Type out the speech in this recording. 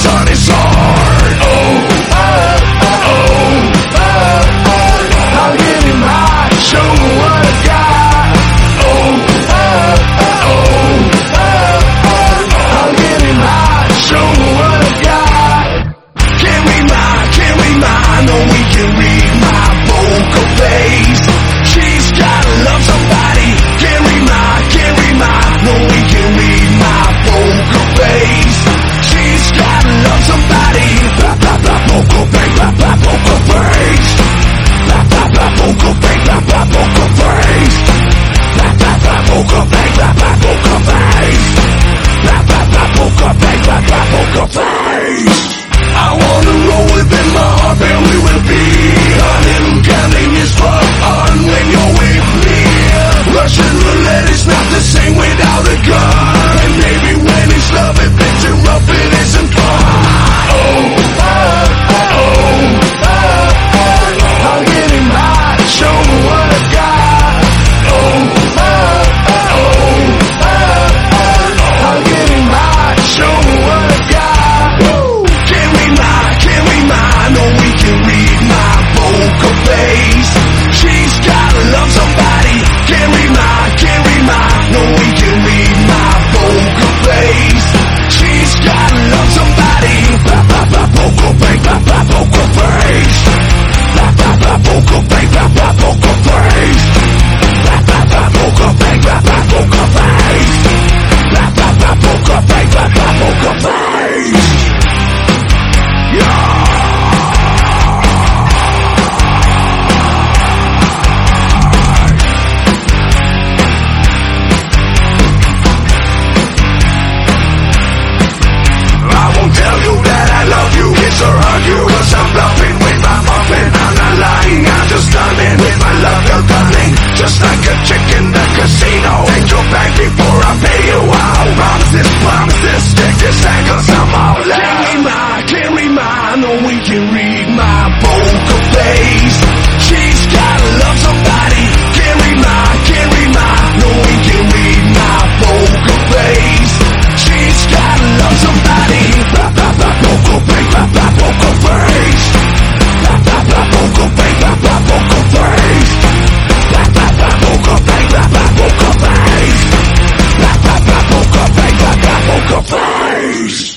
sun is hard. I'll give him my, show him what I got. I'll give him my, show him what I got. Can't read mine, no we can read my poker face. She's gotta love somebody. Can't read mine, no we can read my poker face. She's gotta love somebody. Blah blah blah poker face, blah blah poker face. Blah blah blah poker face, blah blah poker face. Blah blah blah poker face, blah blah poker face. Blah blah blah poker face, blah blah poker face. I wanna roll within my heart, family will be a little gambling is fun when you're with me. Russian roulette is not the same without a gun. And maybe when it's love, if it's rough, it isn't fun. I'll give him my, show him what I got. I'll give him my, show him what I got. Can't read mine, no we can read my poker face. She's gotta love somebody. Can't read mine, no we can read my poker face. She's gotta love somebody. Blah blah blah poker face, blah blah poker face. Blah blah blah poker face, blah blah poker face. Blah blah blah poker face, blah blah poker face. Blah blah blah poker face, blah blah poker face. Yeah. Kiss or hug you, cause I'm bluffing with my muffin. I'm not lying, I'm just stunning with my love, you're cunning. Just like a chick in the casino. Take your bank before I pay you out. Promises, stick this hand cause I'm all left. Can't read mine, no we can read